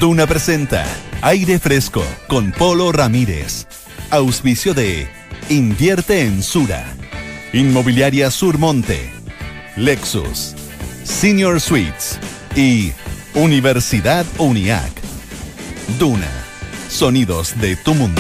Duna presenta Aire Fresco con Polo Ramírez. Auspicio de Invierte en Sura, Inmobiliaria Surmonte, Lexus, Senior Suites y Universidad UNIAC. Duna, sonidos de tu mundo.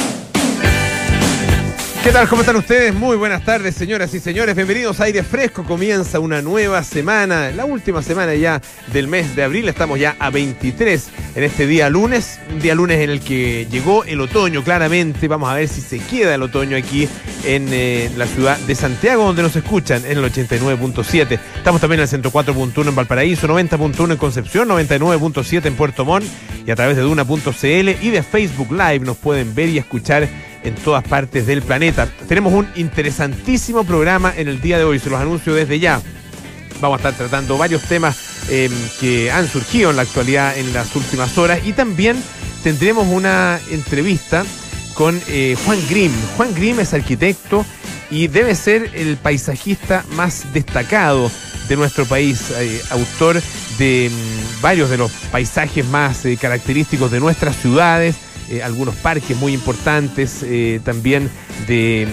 ¿Qué tal? ¿Cómo están ustedes? Muy buenas tardes, señoras y señores. Bienvenidos a Aire Fresco. Comienza una nueva semana, la última semana ya del mes de abril. Estamos ya a 23 en este día lunes. Un día lunes en el que llegó el otoño, claramente. Vamos a ver si se queda el otoño aquí en la ciudad de Santiago, donde nos escuchan en el 89.7. Estamos también en el 104.1 en Valparaíso, 90.1 en Concepción, 99.7 en Puerto Montt. Y a través de Duna.cl y de Facebook Live nos pueden ver y escuchar en todas partes del planeta. Tenemos un interesantísimo programa en el día de hoy, se los anuncio desde ya. Vamos a estar tratando varios temas que han surgido en la actualidad en las últimas horas, y también tendremos una entrevista con Juan Grimm. Juan Grimm es arquitecto y debe ser el paisajista más destacado de nuestro país, autor de varios de los paisajes más característicos de nuestras ciudades, algunos parques muy importantes, también de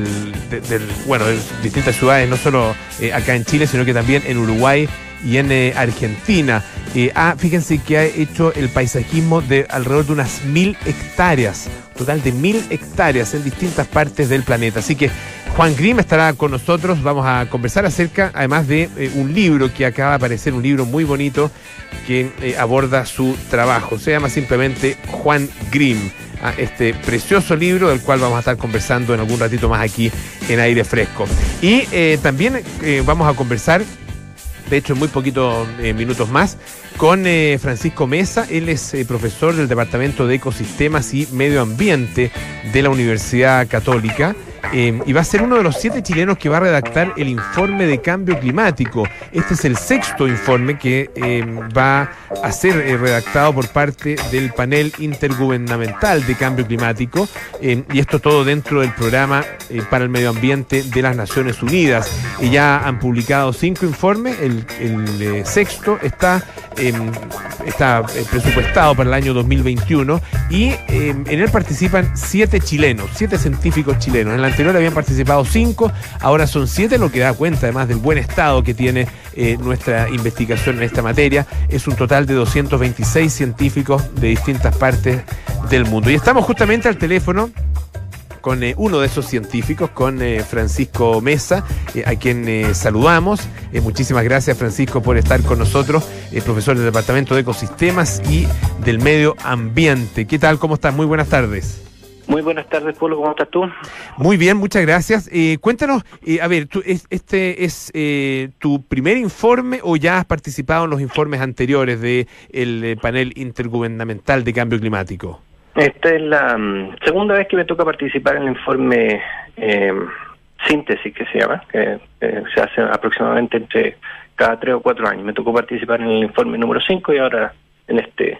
distintas ciudades, no solo acá en Chile, sino que también en Uruguay y en Argentina. Fíjense que ha hecho el paisajismo de alrededor de unas 1000 hectáreas, total de 1000 hectáreas en distintas partes del planeta. Así que Juan Grimm estará con nosotros. Vamos a conversar acerca, además de un libro que acaba de aparecer, un libro muy bonito que aborda su trabajo. Se llama simplemente Juan Grimm. Este precioso libro del cual vamos a estar conversando en algún ratito más aquí en Aire Fresco. Y también vamos a conversar, de hecho en muy poquitos minutos más, con Francisco Mesa. Él es profesor del Departamento de Ecosistemas y Medio Ambiente de la Universidad Católica. Y va a ser uno de los 7 chilenos que va a redactar el informe de cambio climático. Este es el 6º informe que va a ser redactado por parte del panel intergubernamental de cambio climático, y esto todo dentro del programa para el medio ambiente de las Naciones Unidas. Y ya han publicado 5 informes. El 6º está presupuestado para el año 2021, y en él participan 7 científicos chilenos. En la anterior habían participado 5, ahora son 7, lo que da cuenta además del buen estado que tiene nuestra investigación en esta materia. Es un total de 226 científicos de distintas partes del mundo. Y estamos justamente al teléfono con uno de esos científicos, con Francisco Mesa, a quien saludamos. Muchísimas gracias, Francisco, por estar con nosotros, profesor del Departamento de Ecosistemas y del Medio Ambiente. ¿Qué tal? ¿Cómo estás? Muy buenas tardes. Muy buenas tardes, Polo. ¿Cómo estás tú? Muy bien, muchas gracias. Cuéntanos, a ver, ¿este es tu primer informe o ya has participado en los informes anteriores del panel intergubernamental de cambio climático? Esta es la segunda vez que me toca participar en el informe síntesis, que se llama, que se hace aproximadamente entre cada 3 o 4 años. Me tocó participar en el informe número 5 y ahora en este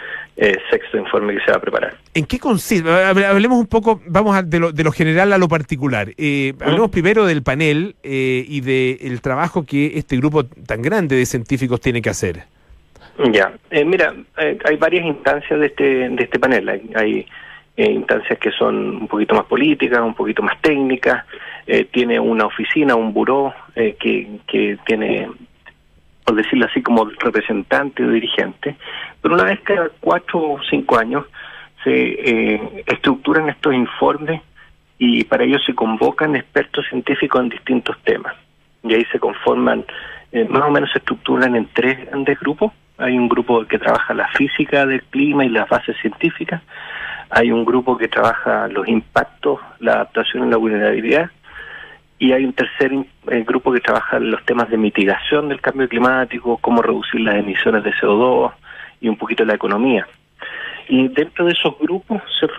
6º informe que se va a preparar. ¿En qué consiste? Hablemos un poco, vamos de lo general a lo particular. Hablemos primero del panel y del trabajo que este grupo tan grande de científicos tiene que hacer. Ya, mira, hay varias instancias de este panel. Hay instancias que son un poquito más políticas, un poquito más técnicas. Tiene una oficina, un buró que tiene, por decirlo así, como representante o dirigente. Pero una vez cada 4 o 5 años se estructuran estos informes, y para ello se convocan expertos científicos en distintos temas. Y ahí se conforman, más o menos se estructuran en 3 grandes grupos. Hay un grupo que trabaja la física del clima y las bases científicas. Hay un grupo que trabaja los impactos, la adaptación y la vulnerabilidad. Y hay un tercer grupo que trabaja los temas de mitigación del cambio climático, cómo reducir las emisiones de CO2 y un poquito la economía. Y dentro de esos grupos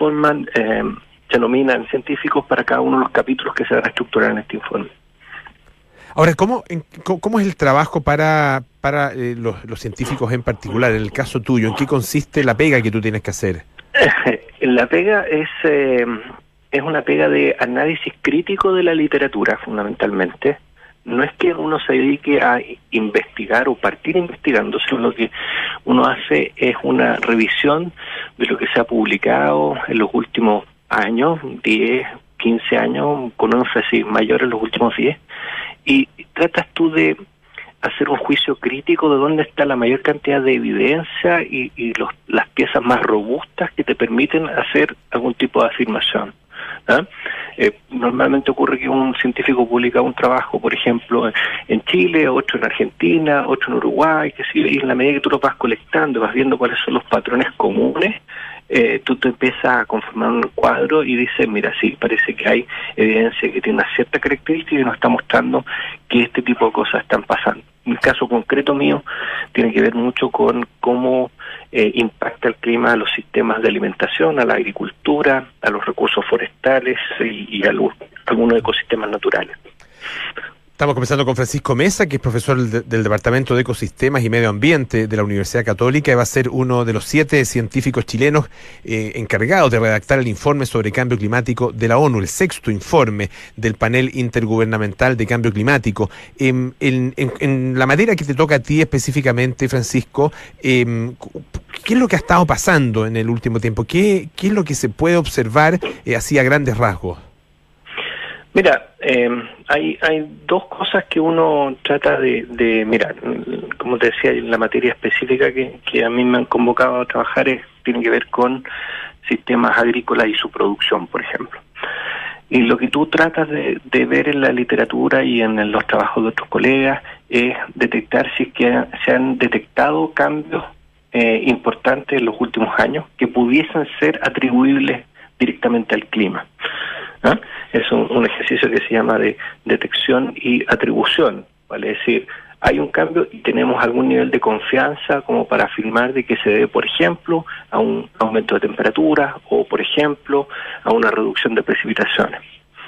se nominan científicos para cada uno de los capítulos que se van a estructurar en este informe. Ahora, ¿cómo es el trabajo para los científicos en particular, en el caso tuyo? ¿En qué consiste la pega que tú tienes que hacer? La pega es una pega de análisis crítico de la literatura, fundamentalmente, no es que uno se dedique a investigar o partir investigando, sino lo que uno hace es una revisión de lo que se ha publicado en los últimos años, 10, 15 años, con un énfasis mayor en los últimos 10, y tratas tú de hacer un juicio crítico de dónde está la mayor cantidad de evidencia y las piezas más robustas que te permiten hacer algún tipo de afirmación. Normalmente ocurre que un científico publica un trabajo, por ejemplo, en Chile, otro en Argentina, otro en Uruguay, y en la medida que tú lo vas colectando, vas viendo cuáles son los patrones comunes, tú te empiezas a conformar un cuadro y dices, mira, sí, parece que hay evidencia que tiene una cierta característica y nos está mostrando que este tipo de cosas están pasando. En el caso concreto mío, tiene que ver mucho con cómo impacta el clima a los sistemas de alimentación, a la agricultura, a los recursos forestales y a algunos ecosistemas naturales. Estamos conversando con Francisco Mesa, que es profesor del Departamento de Ecosistemas y Medio Ambiente de la Universidad Católica, y va a ser uno de los 7 científicos chilenos encargados de redactar el informe sobre cambio climático de la ONU, el 6º informe del panel intergubernamental de cambio climático. En la materia que te toca a ti específicamente, Francisco, ¿qué es lo que ha estado pasando en el último tiempo? ¿Qué es lo que se puede observar así a grandes rasgos? Mira, hay dos cosas que uno trata de mirar. Como te decía, la materia específica que a mí me han convocado a trabajar tiene que ver con sistemas agrícolas y su producción, por ejemplo. Y lo que tú tratas de ver en la literatura y en los trabajos de otros colegas es detectar si es que se han detectado cambios importantes en los últimos años que pudiesen ser atribuibles directamente al clima. Es un ejercicio que se llama de detección y atribución, ¿vale? Es decir, hay un cambio y tenemos algún nivel de confianza como para afirmar de que se debe, por ejemplo, a un aumento de temperatura o, por ejemplo, a una reducción de precipitaciones.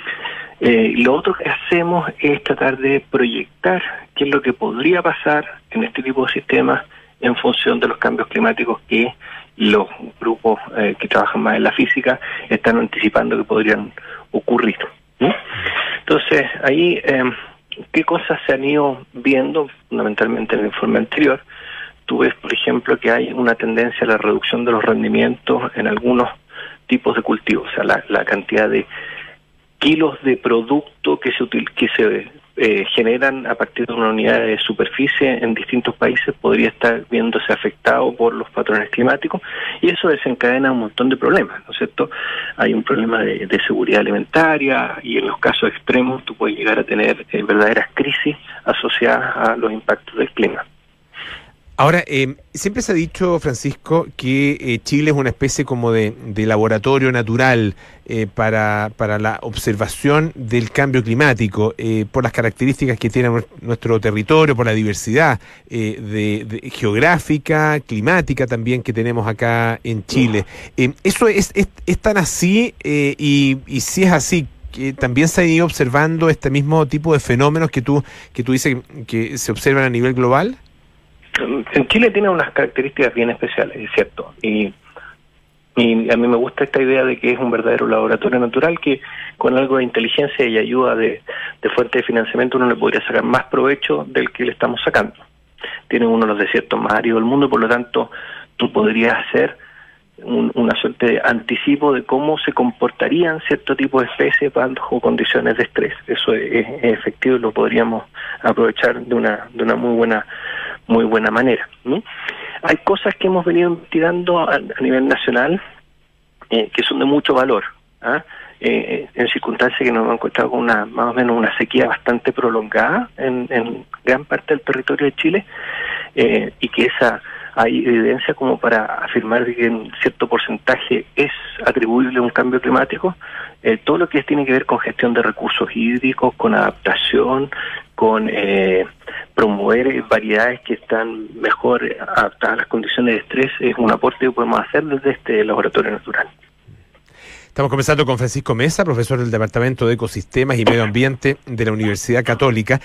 Lo otro que hacemos es tratar de proyectar qué es lo que podría pasar en este tipo de sistemas en función de los cambios climáticos que los grupos que trabajan más en la física están anticipando que podrían ocurrir. Entonces, ahí, ¿qué cosas se han ido viendo fundamentalmente en el informe anterior? Tú ves, por ejemplo, que hay una tendencia a la reducción de los rendimientos en algunos tipos de cultivos, o sea, la cantidad de kilos de producto que se generan a partir de una unidad de superficie en distintos países podría estar viéndose afectado por los patrones climáticos, y eso desencadena un montón de problemas, ¿no es cierto? Hay un problema de seguridad alimentaria, y en los casos extremos tú puedes llegar a tener verdaderas crisis asociadas a los impactos del clima. Ahora, siempre se ha dicho, Francisco, que Chile es una especie como de laboratorio natural para la observación del cambio climático, por las características que tiene nuestro territorio, por la diversidad geográfica, climática también que tenemos acá en Chile. ¿Eso es tan así? Y si es así, que también se ha ido observando este mismo tipo de fenómenos que tú dices que se observan a nivel global. En Chile tiene unas características bien especiales, es cierto, y a mí me gusta esta idea de que es un verdadero laboratorio natural que con algo de inteligencia y ayuda de fuente de financiamiento uno le podría sacar más provecho del que le estamos sacando. Tiene uno de los desiertos más áridos del mundo y por lo tanto tú podrías hacer una suerte de anticipo de cómo se comportarían cierto tipo de especies bajo condiciones de estrés. Eso es efectivo y lo podríamos aprovechar de una muy buena manera, ¿no? Hay cosas que hemos venido investigando a nivel nacional que son de mucho valor, en circunstancias que nos hemos encontrado con más o menos una sequía bastante prolongada en gran parte del territorio de Chile, y que hay evidencia como para afirmar que en cierto porcentaje es atribuible a un cambio climático. Todo lo que tiene que ver con gestión de recursos hídricos, con adaptación, con promover variedades que están mejor adaptadas a las condiciones de estrés, es un aporte que podemos hacer desde este laboratorio natural. Estamos conversando con Francisco Mesa, profesor del Departamento de Ecosistemas y Medio Ambiente de la Universidad Católica.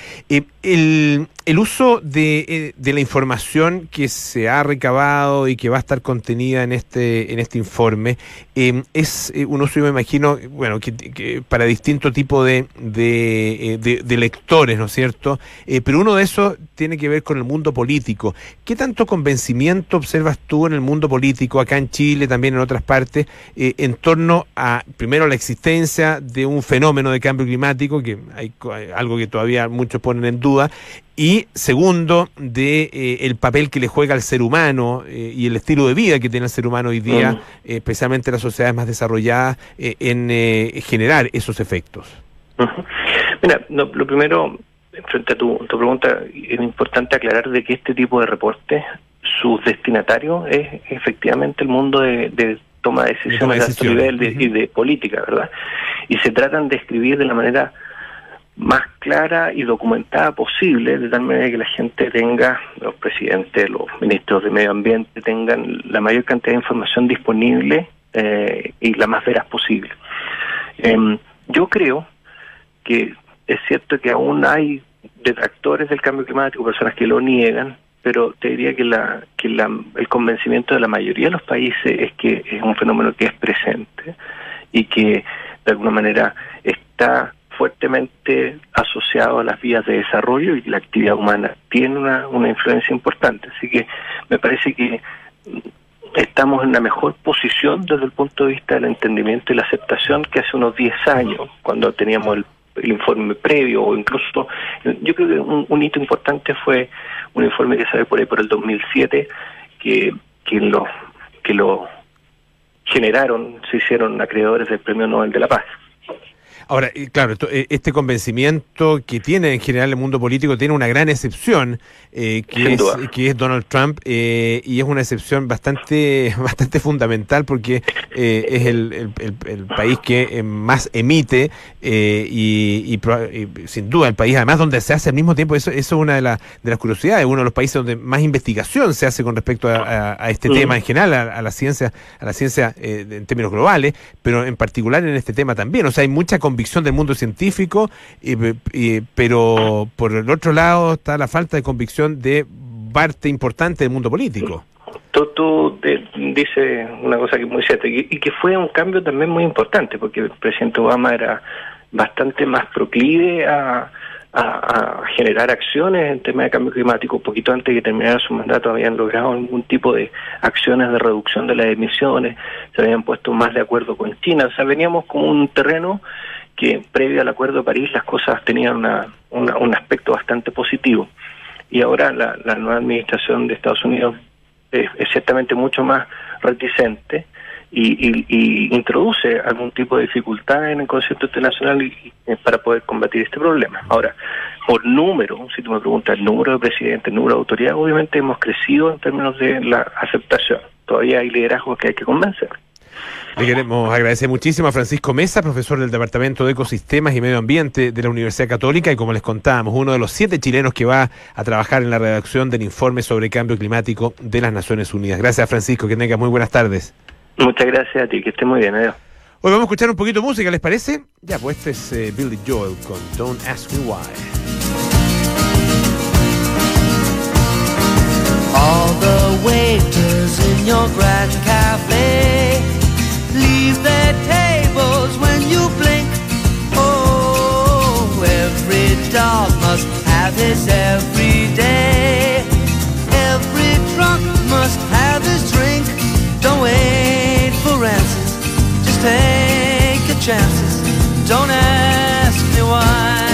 El uso de la información que se ha recabado y que va a estar contenida en este informe es un uso, yo me imagino, bueno, que para distinto tipo de lectores, ¿no es cierto? Pero uno de esos tiene que ver con el mundo político. ¿Qué tanto convencimiento observas tú en el mundo político, acá en Chile, también en otras partes, en torno a, primero, la existencia de un fenómeno de cambio climático, que hay algo que todavía muchos ponen en duda, y segundo, de el papel que le juega al ser humano y el estilo de vida que tiene el ser humano hoy día, especialmente en las sociedades más desarrolladas, en generar esos efectos? Mira, lo primero, frente a tu pregunta, es importante aclarar de que este tipo de reportes, sus destinatarios es efectivamente el mundo de toma de decisiones de alto nivel y de política, ¿verdad? Y se tratan de escribir de la manera más clara y documentada posible, de tal manera que la gente tenga, los presidentes, los ministros de medio ambiente, tengan la mayor cantidad de información disponible y la más veraz posible. Yo creo que es cierto que aún hay detractores del cambio climático, personas que lo niegan, pero te diría que el convencimiento de la mayoría de los países es que es un fenómeno que es presente y que de alguna manera está fuertemente asociado a las vías de desarrollo y que la actividad humana tiene una influencia importante. Así que me parece que estamos en una mejor posición desde el punto de vista del entendimiento y la aceptación que hace unos 10 años, cuando teníamos el informe previo, o incluso, yo creo que un hito importante fue un informe que sale por ahí por el 2007, que lo generaron, se hicieron acreedores del Premio Nobel de la Paz. Ahora, claro, este convencimiento que tiene en general el mundo político tiene una gran excepción, que es Donald Trump, y es una excepción bastante fundamental porque es el país que más emite y sin duda el país además donde se hace al mismo tiempo, eso es una de las curiosidades, uno de los países donde más investigación se hace con respecto a este tema en general, a la ciencia en términos globales, pero en particular en este tema también. O sea, hay mucha convicción del mundo científico, pero por el otro lado está la falta de convicción de parte importante del mundo político. Tú dices una cosa que es muy cierta y que fue un cambio también muy importante, porque el presidente Obama era bastante más proclive a generar acciones en temas de cambio climático. Un poquito antes de que terminara su mandato habían logrado algún tipo de acciones de reducción de las emisiones, se habían puesto más de acuerdo con China. O sea, veníamos con un terreno que previo al Acuerdo de París las cosas tenían un aspecto bastante positivo. Y ahora la nueva administración de Estados Unidos es ciertamente mucho más reticente y introduce algún tipo de dificultad en el concierto internacional para poder combatir este problema. Ahora, por número, si tú me preguntas el número de presidentes, el número de autoridades, obviamente hemos crecido en términos de la aceptación. Todavía hay liderazgos que hay que convencer. Le queremos agradecer muchísimo a Francisco Mesa, profesor del Departamento de Ecosistemas y Medio Ambiente de la Universidad Católica, y como les contábamos, uno de los 7 chilenos que va a trabajar en la redacción del informe sobre cambio climático de las Naciones Unidas. Gracias, Francisco, que tengas muy buenas tardes. Muchas gracias a ti, que estés muy bien, adiós. Hoy vamos a escuchar un poquito de música, ¿les parece? Ya, pues este es Billy Joel con Don't Ask Me Why. All the waiters in your grand cafe leave their tables when you blink. Oh, every dog must have his every day. Every drunk must have his drink. Don't wait for answers, just take your chances. Don't ask me why.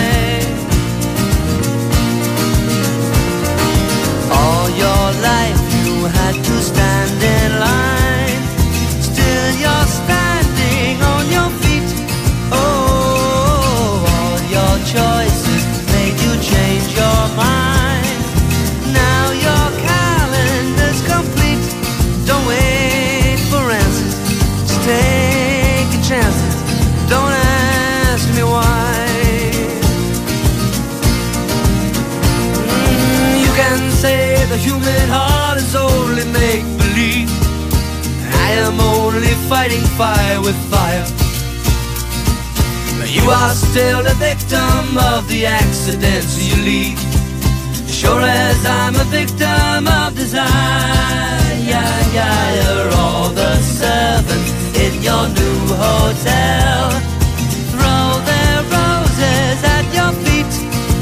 All your life you had to stand in line. Still you're standing on your feet. Oh, all your choices made you change your mind. Now your calendar's complete. Don't wait for answers, just take your chances. Don't ask me why. You can say the human heart is only make-believe. I am only fighting fire with fire. You are still a victim of the accidents you lead, sure as I'm a victim of desire. You're all the servants in your new hotel, throw their roses at your feet.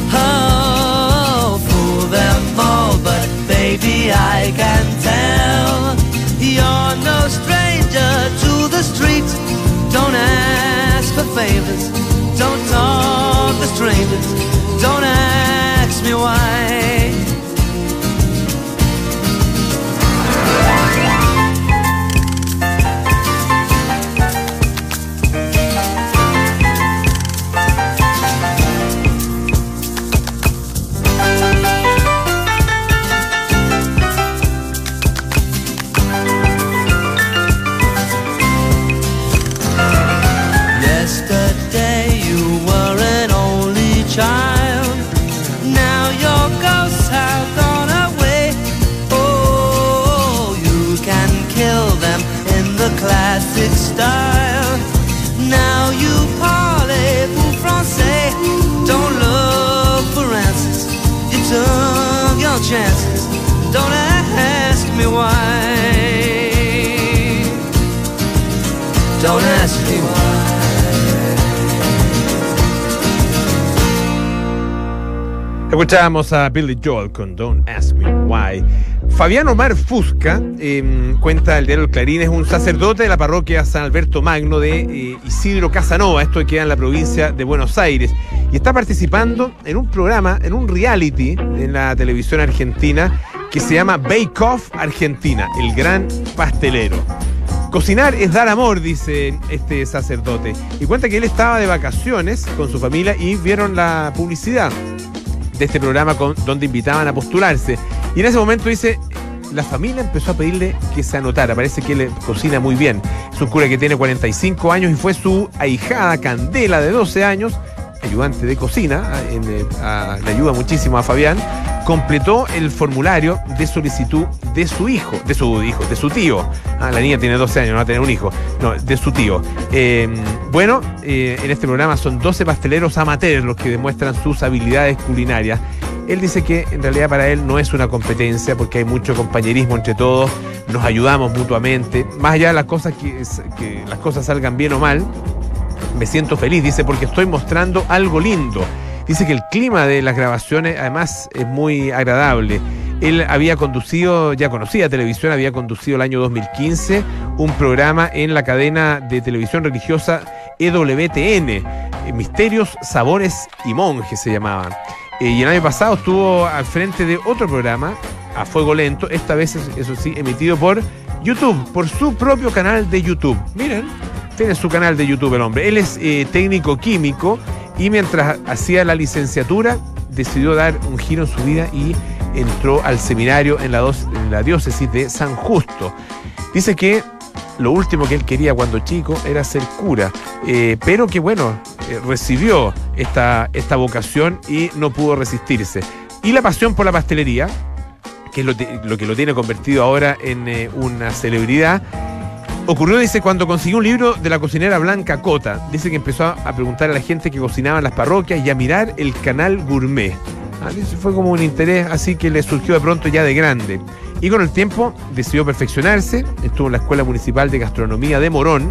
Oh, fool them all, but baby, I can tell you're no stranger to the street. Don't ask for favors, don't talk to strangers, don't ask me why. Classic style. Now you parlez-vous français. Don't look for answers. You took your chances. Don't ask me why. Don't ask me why. Escuchábamos a Billy Joel con Don't Ask Me Why. Fabián Omar Fusca, cuenta el diario El Clarín, es un sacerdote de la parroquia San Alberto Magno de Isidro Casanova, esto queda en la provincia de Buenos Aires, y está participando en un programa, en un reality en la televisión argentina que se llama Bake Off Argentina, el gran pastelero. Cocinar es dar amor, dice este sacerdote, y cuenta que él estaba de vacaciones con su familia y vieron la publicidad de este programa donde invitaban a postularse. Y en ese momento dice, la familia empezó a pedirle que se anotara. Parece que él cocina muy bien. Es un cura que tiene 45 años y fue su ahijada Candela, de 12 años, ayudante de cocina, le ayuda muchísimo a Fabián, completó el formulario de solicitud de su tío. La niña tiene 12 años, no va a tener un hijo. No, de su tío. En este programa son 12 pasteleros amateurs los que demuestran sus habilidades culinarias. Él dice que en realidad para él no es una competencia porque hay mucho compañerismo entre todos, nos ayudamos mutuamente. Más allá de las cosas que las cosas salgan bien o mal, me siento feliz, dice, porque estoy mostrando algo lindo. Dice que el clima de las grabaciones además es muy agradable. Él había conducido, ya conocía televisión, había conducido el año 2015 un programa en la cadena de televisión religiosa EWTN, Misterios, Sabores y Monjes se llamaban. Y el año pasado estuvo al frente de otro programa, A Fuego Lento, esta vez, eso sí, emitido por YouTube, por su propio canal de YouTube. Miren, tiene su canal de YouTube el hombre. Él es técnico químico y mientras hacía la licenciatura decidió dar un giro en su vida y entró al seminario en la diócesis de San Justo. Dice que lo último que él quería cuando chico era ser cura, pero que bueno, recibió esta vocación y no pudo resistirse. Y la pasión por la pastelería, que es lo que lo tiene convertido ahora en una celebridad, ocurrió, dice, cuando consiguió un libro de la cocinera Blanca Cota. Dice que empezó a preguntar a la gente que cocinaba en las parroquias y a mirar el canal Gourmet. Dice, fue como un interés así que le surgió de pronto ya de grande. Y con el tiempo decidió perfeccionarse, estuvo en la Escuela Municipal de Gastronomía de Morón,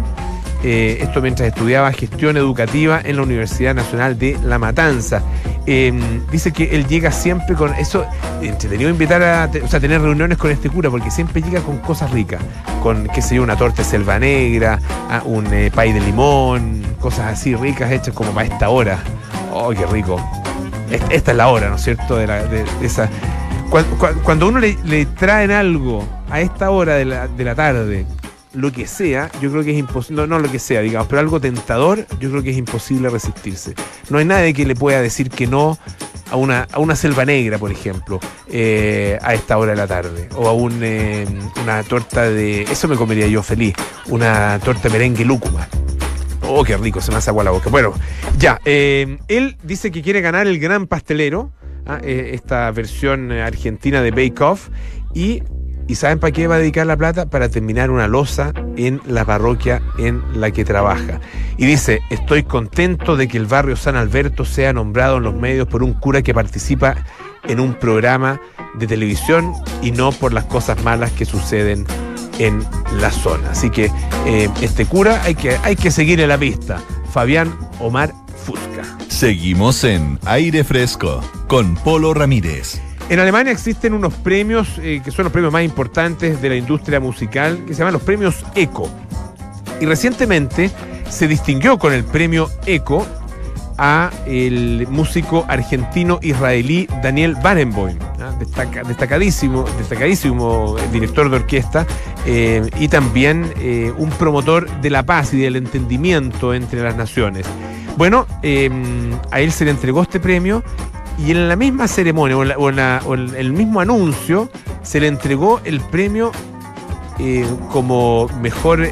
esto mientras estudiaba gestión educativa en la Universidad Nacional de La Matanza. Dice que él llega siempre con eso, entretenido invitar tener reuniones con este cura, porque siempre llega con cosas ricas, con, qué sé yo, una torta de selva negra, un pay de limón, cosas así ricas hechas como para esta hora. ¡Oh, qué rico! Esta es la hora, ¿no es cierto? De esa. Cuando uno le traen algo a esta hora de la tarde, lo que sea, yo creo que es imposible, no lo que sea, digamos, pero algo tentador, yo creo que es imposible resistirse. No hay nadie que le pueda decir que no a una selva negra, por ejemplo, a esta hora de la tarde, o a una torta de, eso me comería yo feliz, una torta de merengue lúcuma. Oh, qué rico, se me hace agua la boca. Bueno, ya, él dice que quiere ganar el Gran Pastelero, esta versión argentina de Bake Off, y ¿Y saben para qué va a dedicar la plata? Para terminar una loza en la parroquia en la que trabaja. Y dice, estoy contento de que el barrio San Alberto sea nombrado en los medios por un cura que participa en un programa de televisión y no por las cosas malas que suceden en la zona. Así que este cura hay que seguir en la pista. Fabián Omar Fusca. Seguimos en Aire Fresco con Polo Ramírez. En Alemania existen unos premios que son los premios más importantes de la industria musical, que se llaman los premios ECO. Y recientemente se distinguió con el premio ECO a el músico argentino-israelí Daniel Barenboim, destacadísimo director de orquesta y también un promotor de la paz y del entendimiento entre las naciones. Bueno, a él se le entregó este premio y en la misma ceremonia o en el mismo anuncio se le entregó el premio como mejor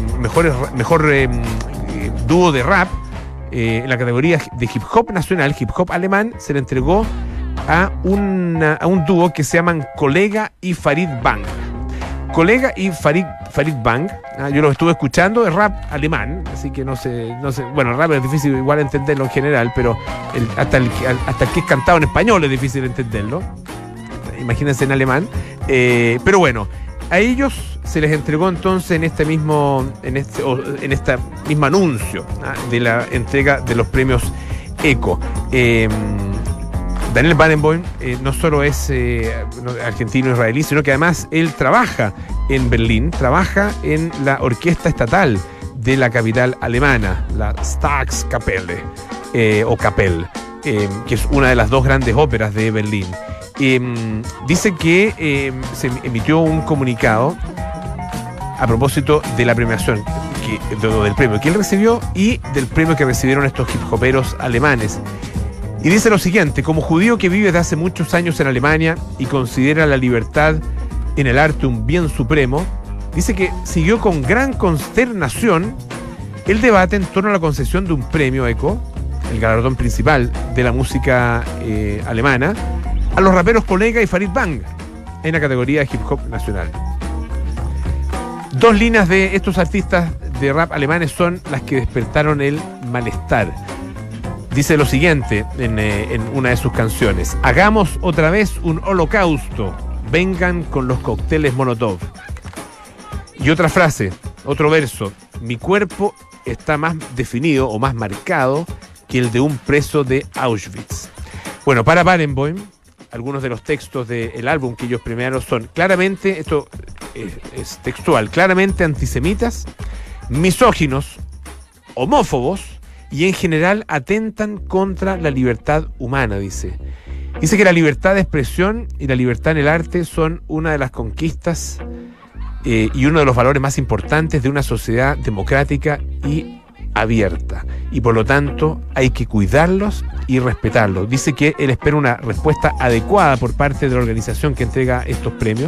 dúo de rap. En la categoría de hip hop nacional, hip hop alemán, se le entregó a un dúo que se llaman Kollega y Farid Bang. Kollega y Farid Bang, yo los estuve escuchando, es rap alemán, así que no sé, bueno, el rap es difícil igual entenderlo en general, pero hasta el que es cantado en español es difícil entenderlo, imagínense en alemán, pero bueno, a ellos se les entregó entonces en esta misma anuncio de la entrega de los premios ECO. Daniel Barenboim no solo es argentino-israelí, sino que además él trabaja en Berlín, trabaja en la orquesta estatal de la capital alemana, la Staatskapelle o Kapelle, que es una de las dos grandes óperas de Berlín. Dice que se emitió un comunicado a propósito de la premiación, del premio que él recibió y del premio que recibieron estos hip hoperos alemanes. Y dice lo siguiente: como judío que vive desde hace muchos años en Alemania y considera la libertad en el arte un bien supremo, dice que siguió con gran consternación el debate en torno a la concesión de un premio ECO, el galardón principal de la música alemana, a los raperos Kollega y Farid Bang en la categoría de hip hop nacional. Dos líneas de estos artistas de rap alemanes son las que despertaron el malestar. Dice lo siguiente en una de sus canciones: hagamos otra vez un holocausto, vengan con los cócteles Molotov. Y otra frase, otro verso: mi cuerpo está más definido o más marcado que el de un preso de Auschwitz. Bueno, para Barenboim, algunos de los textos del álbum que ellos premiaron son claramente, esto es textual, claramente antisemitas, misóginos, homófobos y en general atentan contra la libertad humana, dice. Dice que la libertad de expresión y la libertad en el arte son una de las conquistas y uno de los valores más importantes de una sociedad democrática y abierta. Y por lo tanto hay que cuidarlos y respetarlos. Dice que él espera una respuesta adecuada por parte de la organización que entrega estos premios.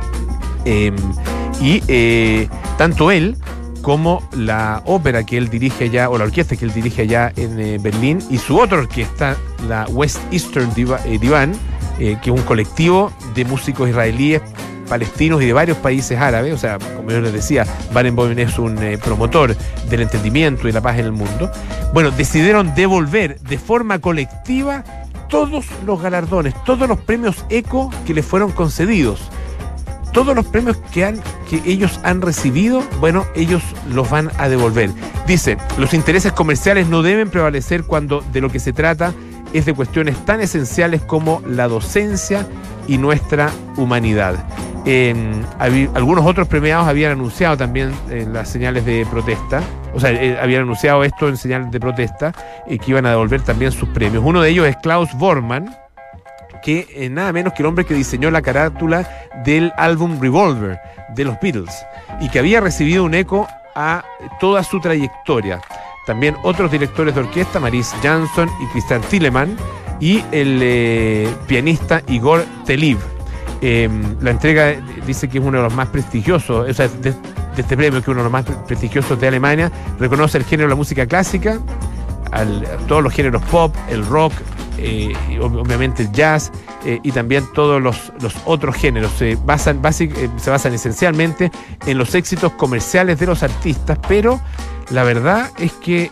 Tanto él como la ópera que él dirige allá, o la orquesta que él dirige allá en Berlín, y su otra orquesta, la West Eastern Divan, que es un colectivo de músicos israelíes, palestinos y de varios países árabes. O sea, como yo les decía, Barenboim es un promotor del entendimiento y la paz en el mundo. Bueno, decidieron devolver de forma colectiva todos los galardones, todos los premios ECO que les fueron concedidos. Todos los premios que ellos han recibido, bueno, ellos los van a devolver. Dice, los intereses comerciales no deben prevalecer cuando de lo que se trata es de cuestiones tan esenciales como la docencia y nuestra humanidad. Algunos otros premiados habían anunciado también las señales de protesta, o sea, habían anunciado esto en señales de protesta, que iban a devolver también sus premios. Uno de ellos es Klaus Bormann, que nada menos que el hombre que diseñó la carátula del álbum Revolver de los Beatles y que había recibido un ECO a toda su trayectoria. También otros directores de orquesta, Maurice Jansson y Christian Thielemann, y el pianista Igor Teliv. La entrega dice que es uno de los más prestigiosos, o sea, de este premio, que es uno de los más prestigiosos de Alemania. Reconoce el género de la música clásica, todos los géneros pop, el rock, obviamente el jazz y también todos los otros géneros. Se basan esencialmente en los éxitos comerciales de los artistas, pero la verdad es que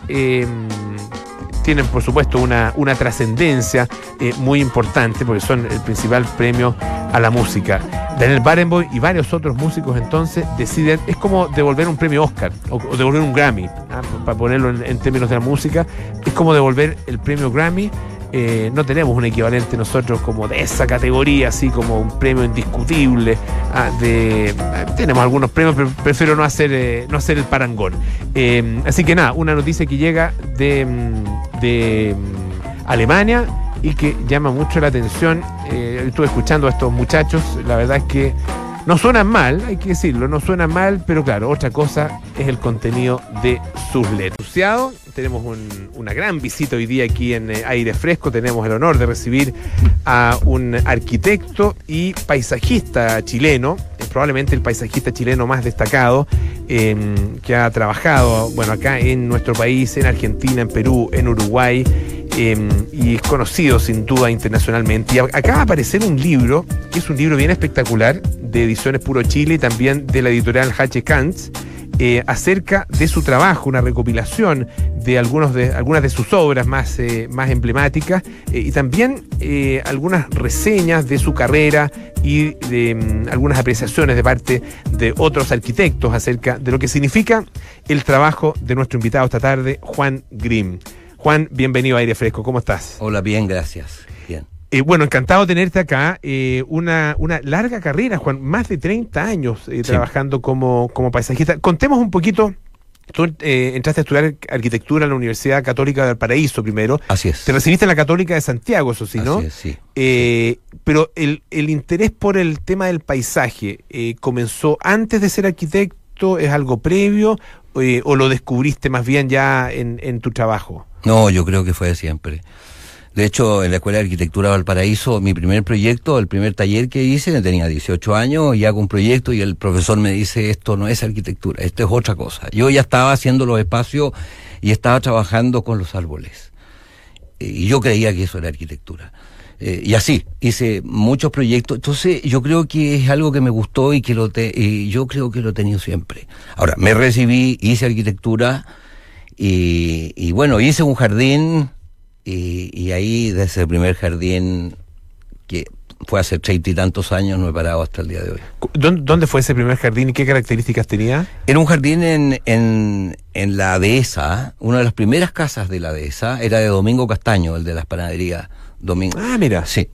tienen, por supuesto, una trascendencia muy importante, porque son el principal premio a la música. Daniel Barenboim y varios otros músicos entonces deciden, es como devolver un premio Oscar o devolver un Grammy, para ponerlo en términos de la música, es como devolver el premio Grammy. No tenemos un equivalente nosotros como de esa categoría, así como un premio indiscutible. Tenemos algunos premios, pero prefiero no hacer el parangón. Así que nada, una noticia que llega de Alemania y que llama mucho la atención. Estuve escuchando a estos muchachos, la verdad es que no suenan mal, hay que decirlo, no suenan mal, pero claro, otra cosa es el contenido de sus letras. Tenemos una gran visita hoy día aquí en Aire Fresco. Tenemos el honor de recibir a un arquitecto y paisajista chileno, probablemente el paisajista chileno más destacado, que ha trabajado, bueno, acá en nuestro país, en Argentina, en Perú, en Uruguay, y es conocido sin duda internacionalmente. Y acaba de aparecer un libro, que es un libro bien espectacular, de Ediciones Puro Chile y también de la editorial H. Kantz, acerca de su trabajo, una recopilación de algunas de sus obras más emblemáticas, y también algunas reseñas de su carrera y de algunas apreciaciones de parte de otros arquitectos acerca de lo que significa el trabajo de nuestro invitado esta tarde, Juan Grimm. Juan, bienvenido a Aire Fresco, ¿cómo estás? Hola, bien, gracias. Bien. Bueno, encantado de tenerte acá. Una larga carrera, Juan, más de 30 años trabajando como paisajista. Contemos un poquito. Tú entraste a estudiar arquitectura en la Universidad Católica de Valparaíso primero. Así es. Te recibiste en la Católica de Santiago, eso sí, ¿no? Así es, sí. Pero el interés por el tema del paisaje, ¿comenzó antes de ser arquitecto? ¿Es algo previo? ¿O lo descubriste más bien ya en tu trabajo? No, yo creo que fue de siempre. De hecho, en la Escuela de Arquitectura de Valparaíso, mi primer proyecto, el primer taller que hice, tenía 18 años y hago un proyecto y el profesor me dice, esto no es arquitectura, esto es otra cosa. Yo ya estaba haciendo los espacios y estaba trabajando con los árboles. Y yo creía que eso era arquitectura. Y así, hice muchos proyectos. Entonces, yo creo que es algo que me gustó y que yo creo que lo he tenido siempre. Ahora, me recibí, hice arquitectura y bueno, hice un jardín. Y ahí, desde el primer jardín, que fue hace 30 y tantos años, no he parado hasta el día de hoy. ¿Dónde fue ese primer jardín y qué características tenía? Era un jardín en la dehesa. Una de las primeras casas de la dehesa era de Domingo Castaño, el de las panaderías. Domingo. Ah, mira. Sí.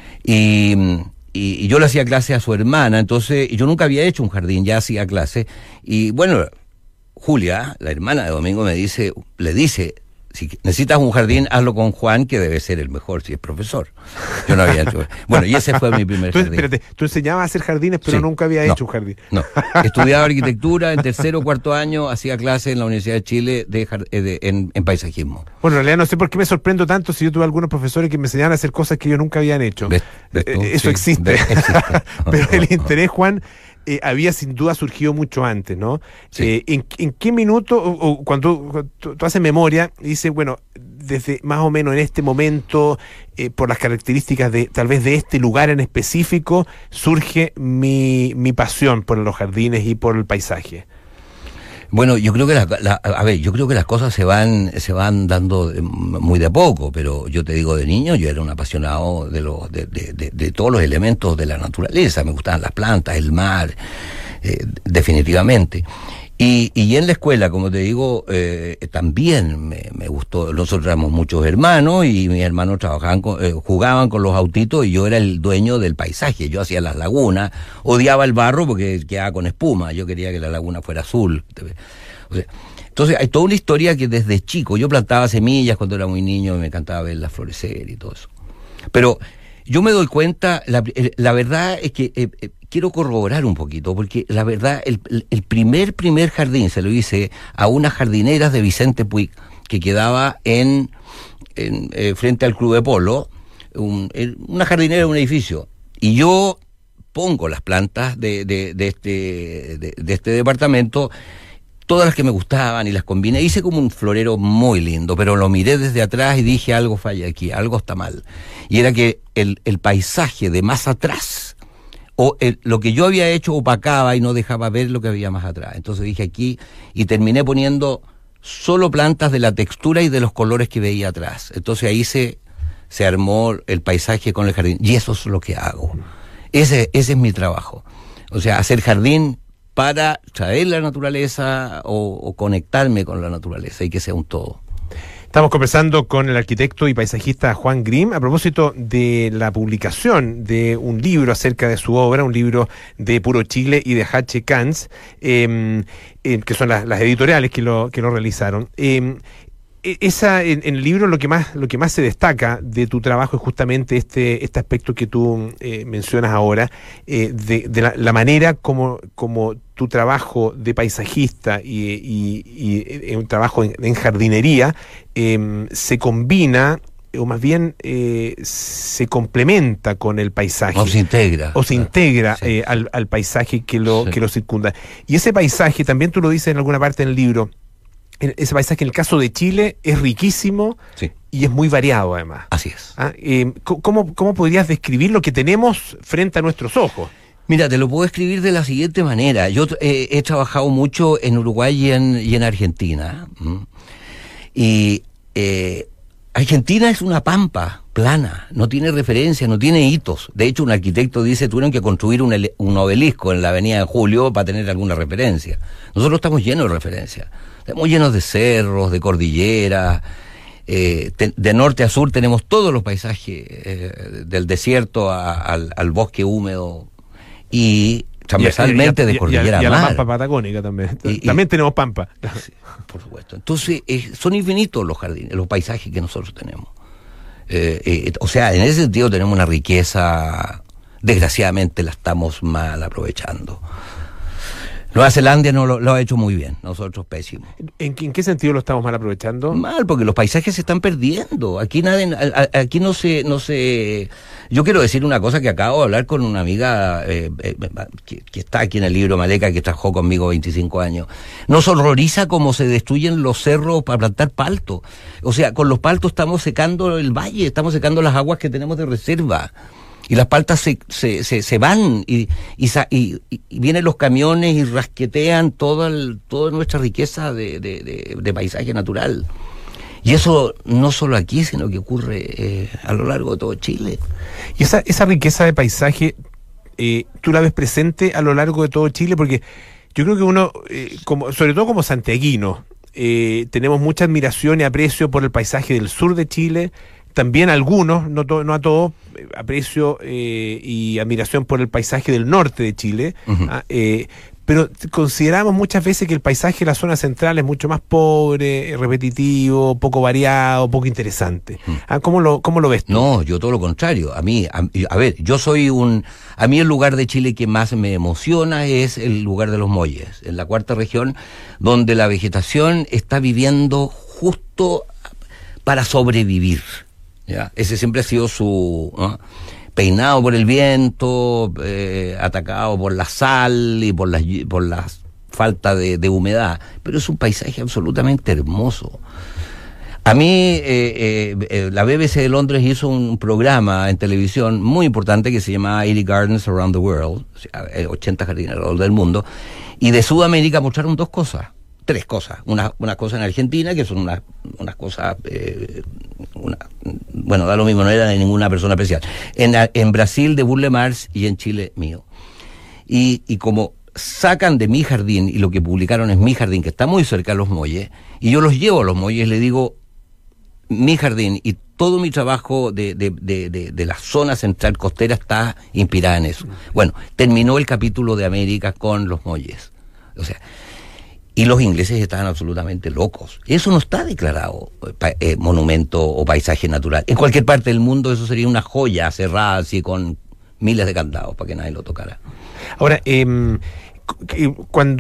Y yo le hacía clase a su hermana, entonces yo nunca había hecho un jardín, ya hacía clase. Y bueno, Julia, la hermana de Domingo, le dice, si necesitas un jardín, hazlo con Juan, que debe ser el mejor, si es profesor. Yo no había hecho. Bueno, y ese fue mi primer jardín. Espérate, tú enseñabas a hacer jardines, pero sí, nunca había hecho un jardín. No, estudiaba arquitectura en tercero o cuarto año, hacía clases en la Universidad de Chile en paisajismo. Bueno, en realidad no sé por qué me sorprendo tanto si yo tuve algunos profesores que me enseñaban a hacer cosas que ellos nunca habían hecho. Eso sí, existe. Pero el interés, Juan, había sin duda surgido mucho antes, ¿no? Sí. ¿En qué minuto, o cuando tú haces memoria y dices, bueno, desde más o menos en este momento, por las características de tal vez de este lugar en específico, surge mi pasión por los jardines y por el paisaje? Bueno, yo creo que yo creo que las cosas se van dando muy de a poco, pero yo te digo, de niño yo era un apasionado de todos los elementos de la naturaleza. Me gustaban las plantas, el mar, definitivamente. Y en la escuela, como te digo, también me gustó. Nosotros éramos muchos hermanos y mis hermanos jugaban con los autitos y yo era el dueño del paisaje. Yo hacía las lagunas, odiaba el barro porque quedaba con espuma. Yo quería que la laguna fuera azul. O sea, entonces hay toda una historia que desde chico, yo plantaba semillas cuando era muy niño y me encantaba verlas florecer y todo eso. Pero yo me doy cuenta, la verdad es que quiero corroborar un poquito, porque la verdad, el primer jardín se lo hice a unas jardineras de Vicente Puig, que quedaba frente al Club de Polo, una jardinera de un edificio. Y yo pongo las plantas de este departamento. todas las que me gustaban y las combiné. Hice como un florero muy lindo, pero lo miré desde atrás y dije, algo falla aquí, algo está mal. Y era que el paisaje de más atrás, lo que yo había hecho opacaba y no dejaba ver lo que había más atrás. Entonces dije aquí, y terminé poniendo solo plantas de la textura y de los colores que veía atrás. Entonces ahí se armó el paisaje con el jardín. Y eso es lo que hago. Ese es mi trabajo. O sea, hacer jardín para traer la naturaleza o conectarme con la naturaleza y que sea un todo. Estamos conversando con el arquitecto y paisajista Juan Grimm a propósito de la publicación de un libro acerca de su obra, un libro de Puro Chile y de H. Kans, que son las editoriales que lo realizaron. En el libro lo que más se destaca de tu trabajo es justamente este aspecto que tú mencionas ahora, de la manera como tu trabajo de paisajista y un trabajo en jardinería se combina, o más bien se complementa con el paisaje. O se integra. Sí. Al paisaje que lo circunda. Y ese paisaje, también tú lo dices en alguna parte del libro, ese paisaje en el caso de Chile es riquísimo, sí, y es muy variado además. Así es. ¿Cómo podrías describir lo que tenemos frente a nuestros ojos? Mira, te lo puedo escribir de la siguiente manera. Yo he trabajado mucho en Uruguay y en Argentina. Y Argentina es una pampa plana, no tiene referencia, no tiene hitos. De hecho, un arquitecto dice, tuvieron que construir un obelisco en la Avenida de Julio para tener alguna referencia. Nosotros estamos llenos de referencias. Estamos llenos de cerros, de cordilleras. De norte a sur tenemos todos los paisajes, del desierto al bosque húmedo y transversalmente de cordillera a mar. Y a la pampa patagónica también. También tenemos pampa. Sí, por supuesto. Entonces, son infinitos los jardines, los paisajes que nosotros tenemos. O sea, en ese sentido tenemos una riqueza, desgraciadamente la estamos mal aprovechando. Nueva Zelanda no lo ha hecho muy bien, nosotros pésimo. ¿En qué sentido lo estamos mal aprovechando? Mal, porque los paisajes se están perdiendo. Aquí no se... Yo quiero decir una cosa que acabo de hablar con una amiga que está aquí en el libro Maleca, que trabajó conmigo 25 años. Nos horroriza cómo se destruyen los cerros para plantar palto. O sea, con los paltos estamos secando el valle, estamos secando las aguas que tenemos de reserva. Y las paltas se van y vienen los camiones y rasquetean toda nuestra riqueza de paisaje natural. Y eso no solo aquí, sino que ocurre a lo largo de todo Chile. Y esa riqueza de paisaje, ¿tú la ves presente a lo largo de todo Chile? Porque yo creo que uno, sobre todo como santiaguino, tenemos mucha admiración y aprecio por el paisaje del sur de Chile. También algunos, no a todos, aprecio y admiración por el paisaje del norte de Chile, pero consideramos muchas veces que el paisaje de la zona central es mucho más pobre, repetitivo, poco variado, poco interesante. ¿Cómo lo ves tú? No, yo todo lo contrario. A mí el lugar de Chile que más me emociona es el lugar de los Molles, en la cuarta región, donde la vegetación está viviendo justo para sobrevivir. ¿Ya? Ese siempre ha sido su peinado por el viento, atacado por la sal y por la falta de humedad, pero es un paisaje absolutamente hermoso. A mí la BBC de Londres hizo un programa en televisión muy importante que se llamaba 80 Gardens Around the World, o sea, 80 jardines alrededor del mundo, y de Sudamérica mostraron tres cosas. Una cosa en Argentina, que son unas cosas, bueno, da lo mismo, no era de ninguna persona especial. En Brasil, de Burle Marx, y en Chile, mío. Y como sacan de mi jardín, y lo que publicaron es mi jardín, que está muy cerca de los Molles, y yo los llevo a los Molles y le digo, mi jardín y todo mi trabajo de la zona central costera está inspirada en eso. Bueno, terminó el capítulo de América con los Molles. O sea... Y los ingleses estaban absolutamente locos. Eso no está declarado monumento o paisaje natural. En cualquier parte del mundo eso sería una joya cerrada así con miles de candados para que nadie lo tocara. Ahora, cuando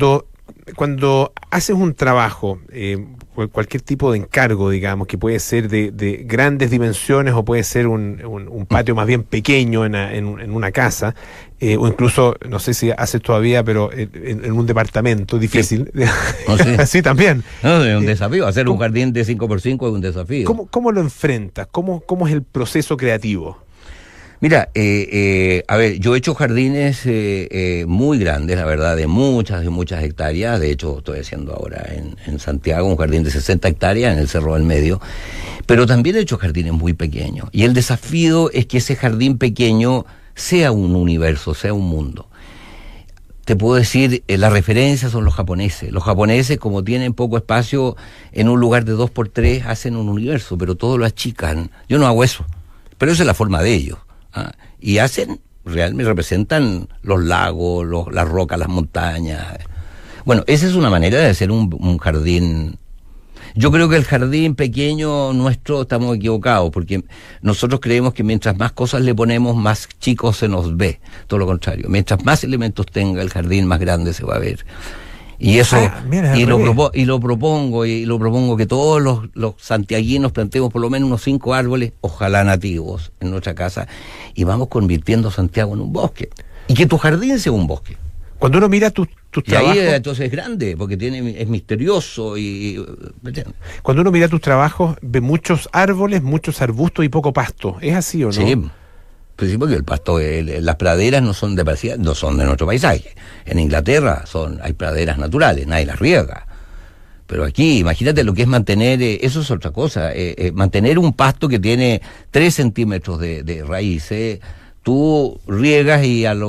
cuando haces un trabajo, cualquier tipo de encargo, digamos, que puede ser de grandes dimensiones o puede ser un patio más bien pequeño en una casa, o incluso, no sé si haces todavía, pero en un departamento difícil. Sí. No, sí. Sí, también. No, es un desafío. Hacer un jardín de 5x5 es un desafío. ¿Cómo lo enfrentas? ¿Cómo es el proceso creativo? Mira, a ver, yo he hecho jardines muy grandes, la verdad, de muchas hectáreas. De hecho, estoy haciendo ahora en Santiago un jardín de 60 hectáreas en el Cerro del Medio. Pero también he hecho jardines muy pequeños. Y el desafío es que ese jardín pequeño sea un universo, sea un mundo. Te puedo decir, la referencia son los japoneses. Los japoneses, como tienen poco espacio, en un lugar de 2x3 hacen un universo, pero todo lo achican. Yo no hago eso, pero esa es la forma de ellos. Y realmente representan los lagos, las rocas, las montañas. Bueno, esa es una manera de hacer un jardín. Yo creo que el jardín pequeño nuestro estamos equivocados, porque nosotros creemos que mientras más cosas le ponemos, más chico se nos ve. Todo lo contrario, mientras más elementos tenga el jardín, más grande se va a ver. Y eso, lo propongo que todos los santiaguinos plantemos por lo menos unos 5 árboles, ojalá nativos, en nuestra casa, y vamos convirtiendo Santiago en un bosque. Y que tu jardín sea un bosque. Cuando uno mira tus trabajos... Y ahí entonces es grande, porque es misterioso Cuando uno mira tus trabajos, ve muchos árboles, muchos arbustos y poco pasto. ¿Es así o no? Sí. Pues sí, porque el pasto, las praderas no son de nuestro paisaje. En Inglaterra hay praderas naturales, nadie las riega. Pero aquí, imagínate lo que es mantener, eso es otra cosa, mantener un pasto que tiene 3 centímetros de raíz. Tú riegas y a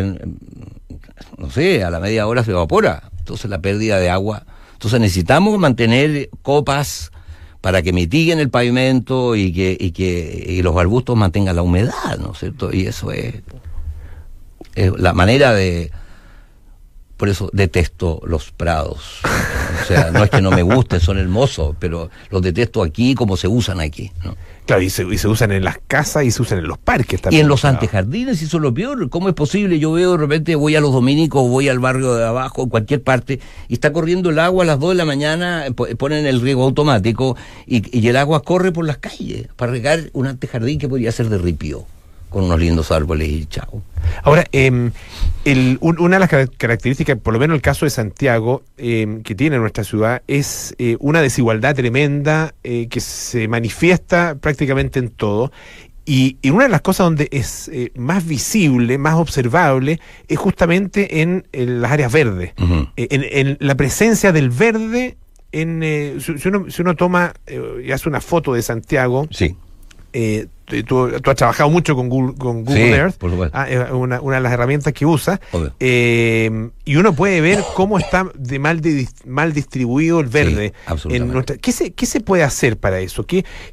la media hora se evapora. Entonces la pérdida de agua. Entonces necesitamos mantener copas para que mitiguen el pavimento y que los arbustos mantengan la humedad, ¿no es cierto? Y eso es la manera de... Por eso detesto los prados. O sea, no es que no me gusten, son hermosos, pero los detesto aquí como se usan aquí, ¿no? Claro, y se usan en las casas y se usan en los parques también. Y en los antejardines, y eso es lo peor. ¿Cómo es posible? Yo veo de repente, voy a los dominicos, voy al barrio de abajo, en cualquier parte, y está corriendo el agua a las 2 de la mañana, ponen el riego automático, y el agua corre por las calles para regar un antejardín que podría ser de ripio, con unos lindos árboles y chao. Ahora, una de las características, por lo menos el caso de Santiago, que tiene nuestra ciudad, es una desigualdad tremenda que se manifiesta prácticamente en todo. Y una de las cosas donde es más visible, más observable, es justamente en las áreas verdes. Uh-huh. En la presencia del verde, si uno toma y hace una foto de Santiago... Sí. Tú has trabajado mucho con Google Earth, por supuesto. Una de las herramientas que usas, y uno puede ver cómo está mal distribuido el verde. Sí, absolutamente. ¿Qué se puede hacer para eso?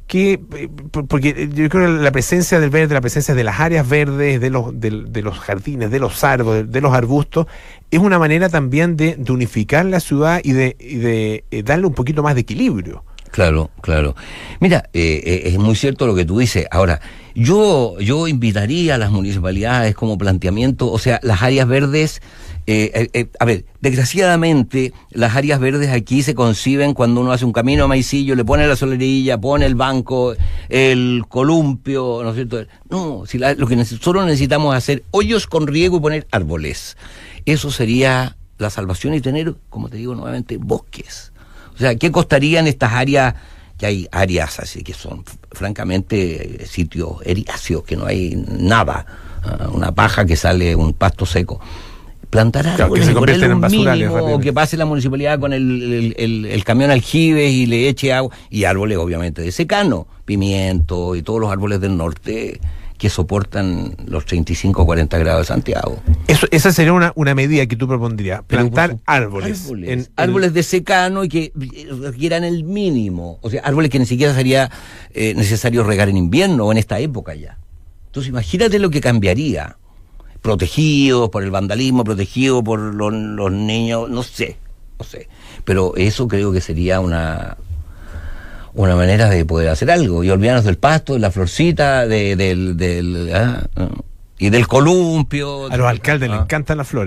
Porque yo creo que la presencia del verde, la presencia de las áreas verdes, de los jardines, de los árboles, de los arbustos, es una manera también de unificar la ciudad y de darle un poquito más de equilibrio. Claro. Mira, es muy cierto lo que tú dices. Ahora, yo invitaría a las municipalidades como planteamiento, o sea, las áreas verdes, a ver, desgraciadamente, las áreas verdes aquí se conciben cuando uno hace un camino a Maicillo, le pone la solerilla, pone el banco, el columpio, ¿no es cierto? No, lo que nosotros necesitamos es hacer hoyos con riego y poner árboles. Eso sería la salvación y tener, como te digo nuevamente, bosques. O sea, ¿qué costarían estas áreas? Que hay áreas así que son francamente sitios eriáceos, que no hay nada, una paja que sale, un pasto seco. Plantar árboles, que se convierten en basurales, o que pase la municipalidad con el camión aljibes y le eche agua, y árboles obviamente de secano, pimiento y todos los árboles del norte que soportan los 35 o 40 grados de Santiago. Esa sería una medida que tú propondrías, plantar árboles. Árboles de secano y que requieran el mínimo. O sea, árboles que ni siquiera sería necesario regar en invierno o en esta época ya. Entonces imagínate lo que cambiaría. Protegidos por el vandalismo, protegidos por los niños, no sé. Pero eso creo que sería una manera de poder hacer algo y olvidarnos del pasto, de la florcita, y del columpio. A los alcaldes les encantan las flores. Sí.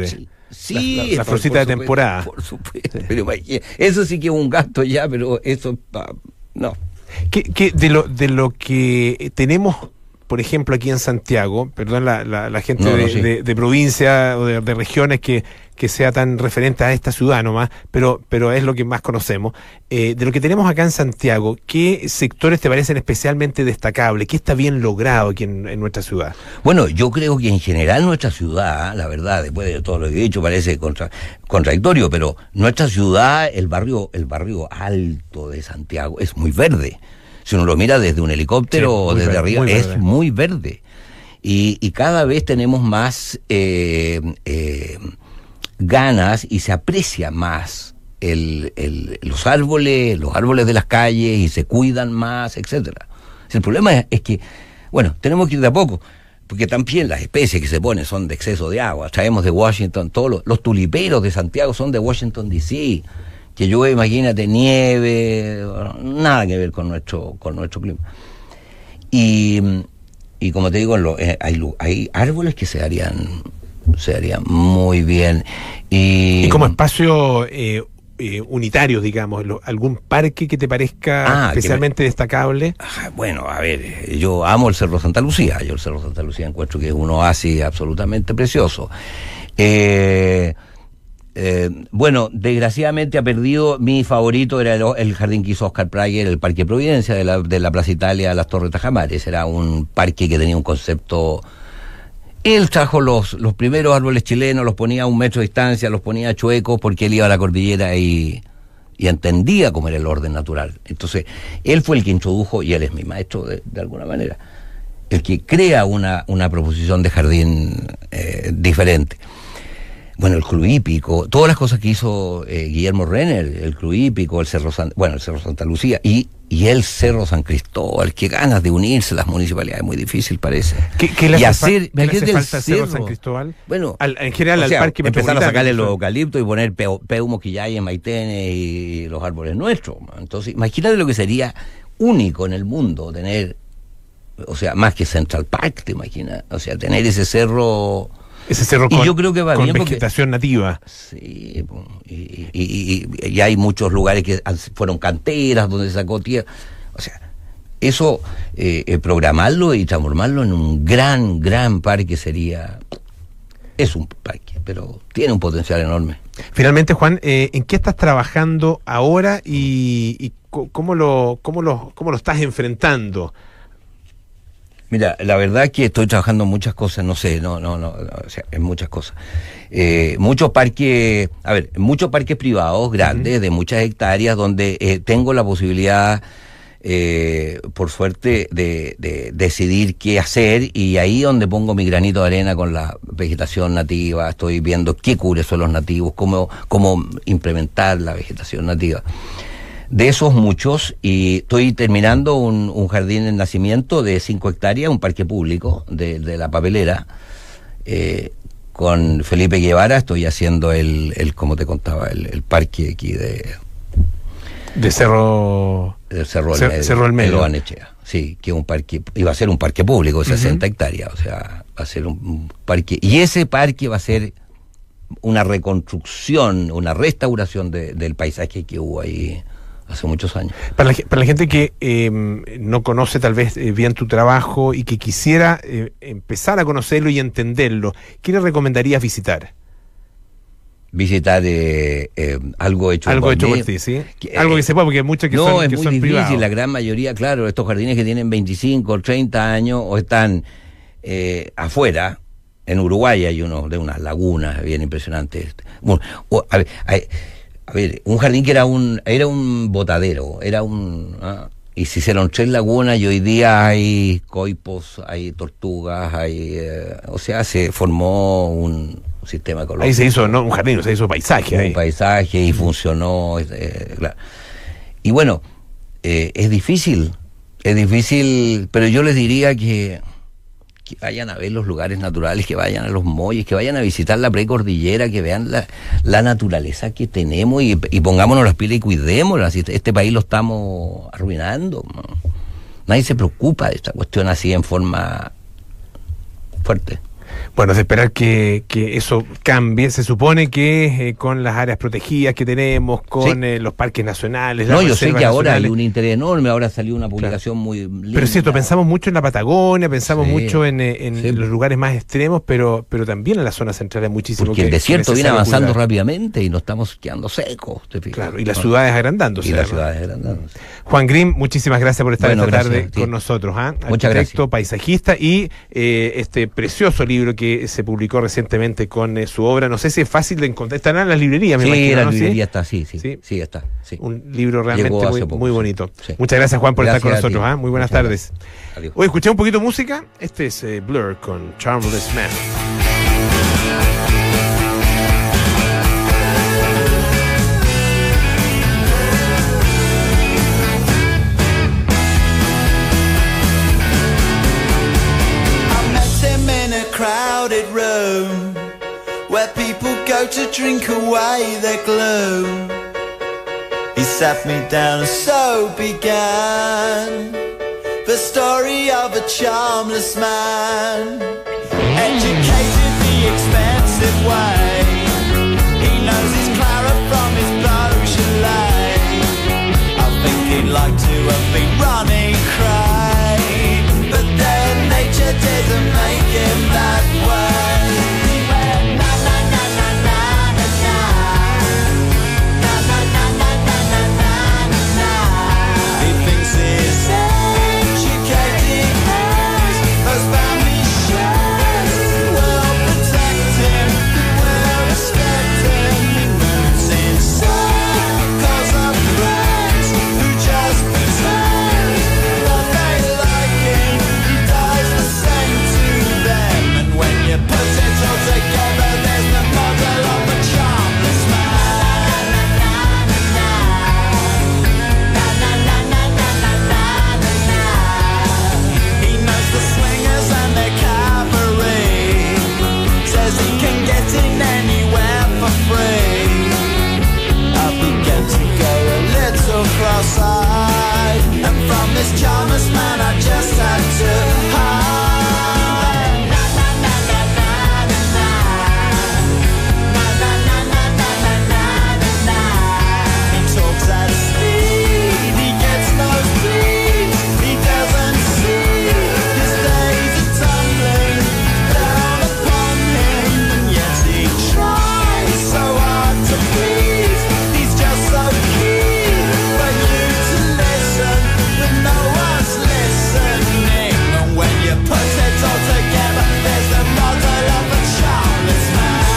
Sí, la florcita de temporada. Por supuesto, pero imagínate, eso sí que es un gasto ya, pero eso no. ¿Qué de lo que tenemos, por ejemplo, aquí en Santiago, perdón la gente de provincia o de regiones que sea tan referente a esta ciudad nomás, pero es lo que más conocemos, de lo que tenemos acá en Santiago, ¿qué sectores te parecen especialmente destacables? ¿Qué está bien logrado aquí en nuestra ciudad? Bueno, yo creo que en general nuestra ciudad, la verdad, después de todo lo que he dicho, parece contradictorio, pero nuestra ciudad, el barrio alto de Santiago es muy verde. Si uno lo mira desde un helicóptero o desde arriba, es muy verde. Y cada vez tenemos más ganas y se aprecia más los árboles de las calles y se cuidan más, etcétera. El problema es que, bueno, tenemos que ir de a poco, porque también las especies que se ponen son de exceso de agua. Traemos de Washington, todos los tuliperos de Santiago son de Washington D.C., que llueve, imagínate, nieve, nada que ver con nuestro clima. Y como te digo, hay árboles que se harían muy bien. Y como espacio unitario, digamos, algún parque que te parezca especialmente destacable. Bueno, a ver, yo amo el Cerro Santa Lucía. Yo el Cerro Santa Lucía encuentro que es un oasis absolutamente precioso. Bueno, desgraciadamente ha perdido. Mi favorito era el jardín que hizo Oscar Prager, el Parque Providencia de la Plaza Italia a las Torres Tajamares. Era un parque que tenía un concepto. Él trajo los primeros árboles chilenos, los ponía a 1 metro de distancia, los ponía chuecos porque él iba a la cordillera y entendía cómo era el orden natural. Entonces, él fue el que introdujo, y él es mi maestro de alguna manera, el que crea una proposición de jardín diferente. Bueno, el Club Hípico, todas las cosas que hizo Guillermo Renner, el Club Hípico, el Cerro Santa Lucía y el Cerro San Cristóbal. Qué ganas de unirse las municipalidades, muy difícil parece. ¿Qué le hace falta al Cerro San Cristóbal? Bueno, en general al parque metropolitano. Empezar a sacarle los eucaliptos y poner peumo, quillay, maitenes y los árboles nuestros. Entonces, imagínate lo que sería único en el mundo tener, o sea, más que Central Park, te imaginas, o sea, tener ese cerro yo creo que va con bien vegetación nativa. Sí, y hay muchos lugares que fueron canteras donde se sacó tierra. O sea, eso, programarlo y transformarlo en un gran parque es un parque, pero tiene un potencial enorme. Finalmente, Juan, ¿en qué estás trabajando ahora y cómo lo estás enfrentando? Mira, la verdad que estoy trabajando en muchas cosas, o sea, en muchas cosas. Muchos parques privados grandes, de muchas hectáreas, donde tengo la posibilidad, por suerte, de decidir qué hacer, y ahí donde pongo mi granito de arena con la vegetación nativa. Estoy viendo qué cubre suelos nativos, cómo implementar la vegetación nativa. De esos muchos, y estoy terminando un jardín en nacimiento de 5 hectáreas, un parque público de la Papelera. Con Felipe Guevara estoy haciendo como te contaba, el parque aquí de Cerro Olmedo. Banechea. Sí, que es un parque, iba a ser un parque público de 60 hectáreas, o sea, va a ser un parque, y ese parque va a ser una reconstrucción, una restauración del paisaje que hubo ahí hace muchos años. Para la gente que no conoce tal vez bien tu trabajo y que quisiera empezar a conocerlo y entenderlo, ¿qué le recomendarías visitar? Visitar algo hecho por ti, ¿sí? Algo que se pueda, porque hay muchos que son privados. No, es muy difícil, la gran mayoría, claro, estos jardines que tienen 25 o 30 años o están afuera. En Uruguay hay uno de unas lagunas bien impresionantes. Bueno, a ver, un jardín que era un botadero, y se hicieron 3 lagunas y hoy día hay coipos, hay tortugas, o sea, se formó un sistema ecológico. Ahí se hizo, no un jardín, se hizo paisaje. Un paisaje y funcionó, claro. Y bueno, es difícil, pero yo les diría que vayan a ver los lugares naturales, que vayan a los molles, que vayan a visitar la precordillera, que vean la naturaleza que tenemos y pongámonos las pilas y cuidémosla. Este país lo estamos arruinando. Nadie se preocupa de esta cuestión así en forma fuerte. Bueno, es de esperar que eso cambie. Se supone que con las áreas protegidas que tenemos, con los parques nacionales, No, las yo sé reservas que ahora hay nacionales. un interés enorme, ahora salió una publicación muy linda. Pero es cierto, pensamos mucho en la Patagonia, pensamos Sí, mucho en sí. los lugares más extremos, pero también en la zona central hay muchísimo Porque el que desierto es viene necesario avanzando cuidar. rápidamente y nos estamos quedando secos. ¿Te fijas? Claro, y las ciudades agrandándose. Y las además. ciudades agrandándose. Juan Grimm, muchísimas gracias por estar Bueno, esta tarde gracias a ti. con nosotros. Muchas Arquitecto, paisajista y este precioso libro que se publicó recientemente con su obra. No sé si es fácil de encontrar. Estará en las librerías, me Sí, imagino, la ¿no? librería está, sí, Sí. está. Sí. Un libro realmente Llegó hace muy, poco, muy sí. bonito. Sí. Muchas gracias, Juan, por estar con Gracias a ti. nosotros. Muy buenas Muchas tardes. gracias. Adiós. Hoy escuché un poquito de música. Este es Blur con Charmless Man. I met him in a crowded room where people go to drink away their gloom. He sat me down and so began the story of a charmless man, educated the expensive way. He knows his Clara from his Beaujolais. I think he'd like to have been running cry, but then nature didn't make him that way. He went na na na na na na na, na na na na na na na na. He thinks he's educated as those family shares will protect him, will respect him. He moves in circles of friends who just pretend that they like him. He does the same to them, and when you put it all together, there's the model of a charmless man. He knows the swingers and their cabaret, says he can get in anywhere for free. I began to go a little cross-eyed, and from this charmless man I just had to hide. Na na na na na na na, na na na na na na na na. He talks at speed, he gets no sleep, he doesn't see his days are tumbling down upon him, and yet he tries so hard to please. He's just so keen for you to listen, but no one's listening. And when you put it all together, there's the model of a charmless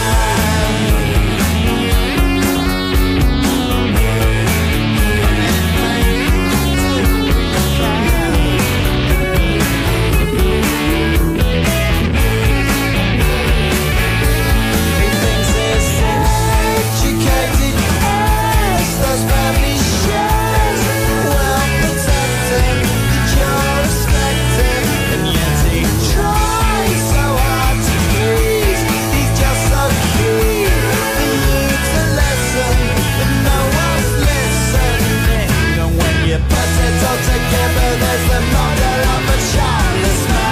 He thinks he's educated as those family shares will protect him, you'll respect him, and yet he tries so hard to please. He's just so keen for you to listen, but no one's listening. And when you put it all together, there's the model of a charmless man.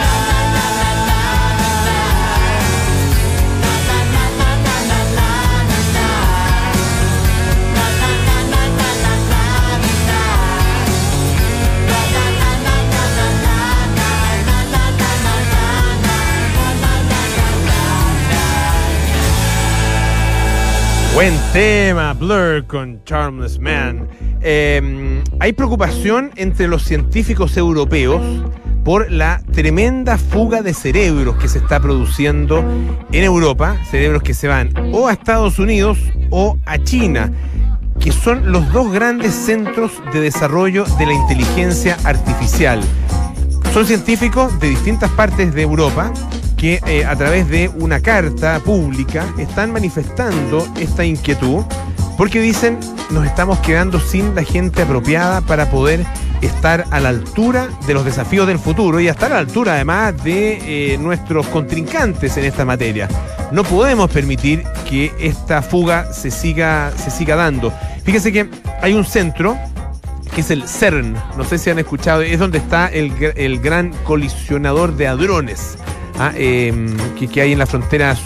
Buen tema, Blur con Charmless Man. Hay preocupación entre los científicos europeos por la tremenda fuga de cerebros que se está produciendo en Europa, cerebros que se van o a Estados Unidos o a China, que son los dos grandes centros de desarrollo de la inteligencia artificial. Son científicos de distintas partes de Europa que a través de una carta pública están manifestando esta inquietud porque dicen nos estamos quedando sin la gente apropiada para poder estar a la altura de los desafíos del futuro y estar a la altura además de nuestros contrincantes en esta materia. No podemos permitir que esta fuga se siga dando. Fíjense que hay un centro que es el CERN, no sé si han escuchado, es donde está el gran colisionador de hadrones. que hay en la frontera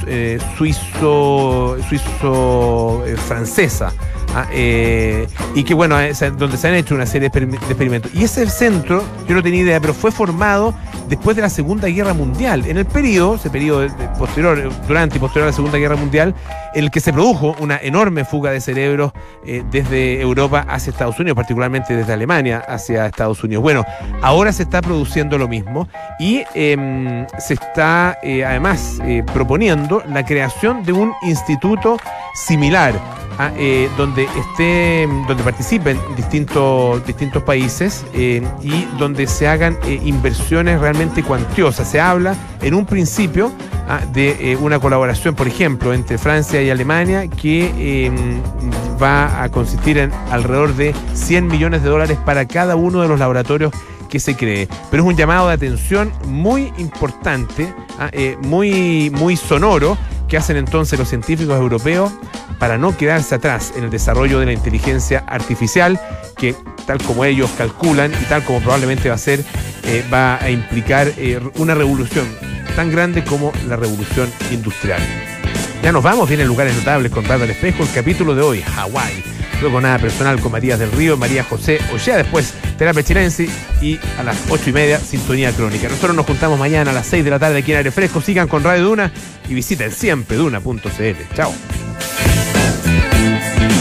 suizo-francesa. Y que bueno, es donde se han hecho una serie de experimentos. Y ese centro, yo no tenía idea, pero fue formado después de la Segunda Guerra Mundial, en el ese periodo posterior, durante y posterior a la Segunda Guerra Mundial, en el que se produjo una enorme fuga de cerebros desde Europa hacia Estados Unidos, particularmente desde Alemania hacia Estados Unidos. Bueno, ahora se está produciendo lo mismo y se está además proponiendo la creación de un instituto similar, donde participen distintos países y donde se hagan inversiones realmente cuantiosas. Se habla en un principio de una colaboración, por ejemplo, entre Francia y Alemania que va a consistir en alrededor de $100 millones para cada uno de los laboratorios que se cree. Pero es un llamado de atención muy importante, muy sonoro, que hacen entonces los científicos europeos para no quedarse atrás en el desarrollo de la inteligencia artificial, que tal como ellos calculan y tal como probablemente va a implicar una revolución tan grande como la revolución industrial. Ya nos vamos, vienen lugares notables con Bárbara Espejo, el capítulo de hoy, Hawái. Luego Nada Personal con Matías del Río, María José Ollea, después Terapia Chilense y a las 8:30 Sintonía Crónica. Nosotros nos juntamos mañana a las 6 de la tarde aquí en Aire Fresco. Sigan con Radio Duna y visiten siempre duna.cl. Chao.